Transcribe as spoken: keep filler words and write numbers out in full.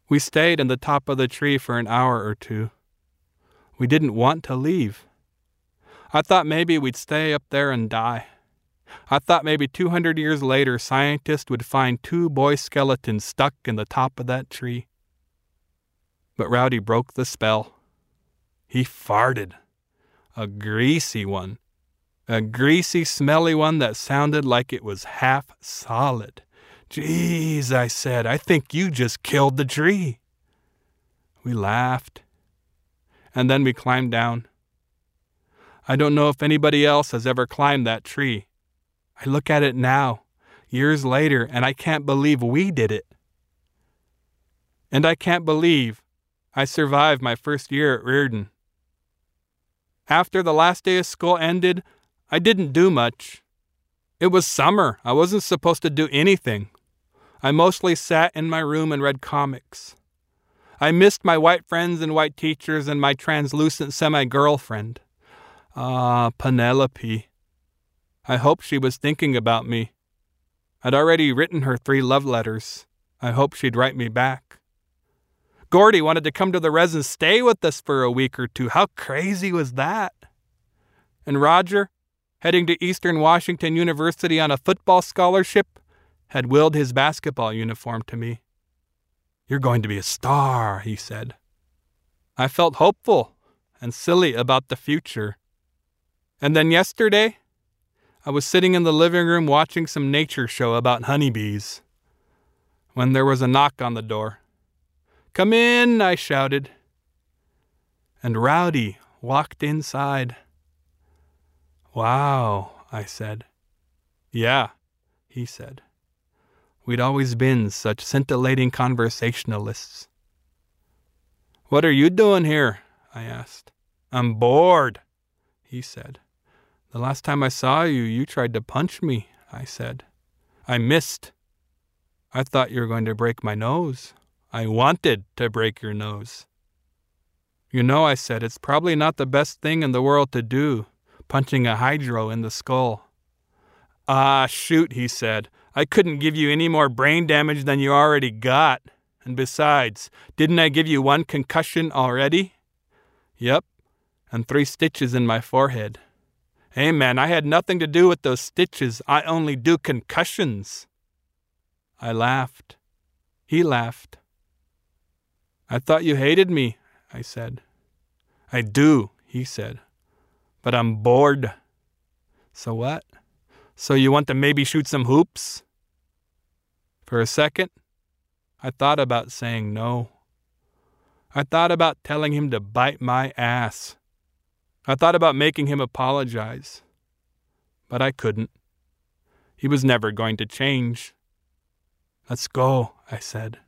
We stayed in the top of the tree for an hour or two. We didn't want to leave. I thought maybe we'd stay up there and die. I thought maybe two hundred years later scientists would find two boy skeletons stuck in the top of that tree. But Rowdy broke the spell. He farted. A greasy one. A greasy, smelly one that sounded like it was half solid. "Geez," I said, "I think you just killed the tree." We laughed. And then we climbed down. I don't know if anybody else has ever climbed that tree. I look at it now, years later, and I can't believe we did it. And I can't believe I survived my first year at Reardon. After the last day of school ended, I didn't do much. It was summer. I wasn't supposed to do anything. I mostly sat in my room and read comics. I missed my white friends and white teachers and my translucent semi-girlfriend. Ah, Penelope. I hoped she was thinking about me. I'd already written her three love letters. I hoped she'd write me back. Gordy wanted to come to the res and stay with us for a week or two. How crazy was that? And Roger, heading to Eastern Washington University on a football scholarship, had willed his basketball uniform to me. "You're going to be a star," he said. I felt hopeful and silly about the future. And then yesterday, I was sitting in the living room watching some nature show about honeybees, when there was a knock on the door. "Come in," I shouted. And Rowdy walked inside. "Wow," I said. "Yeah," he said. We'd always been such scintillating conversationalists. "What are you doing here?" I asked. "I'm bored," he said. "The last time I saw you, you tried to punch me," I said. "I missed. I thought you were going to break my nose. I wanted to break your nose." "You know," I said, "it's probably not the best thing in the world to do, punching a hydro in the skull." "Ah, shoot," he said. "I couldn't give you any more brain damage than you already got. And besides, didn't I give you one concussion already?" "Yep, and three stitches in my forehead." "Hey, man, I had nothing to do with those stitches. I only do concussions." I laughed. He laughed. "I thought you hated me," I said. "I do," he said. "But I'm bored." "So what? So you want to maybe shoot some hoops?" For a second, I thought about saying no. I thought about telling him to bite my ass. I thought about making him apologize. But I couldn't. He was never going to change. "Let's go," I said.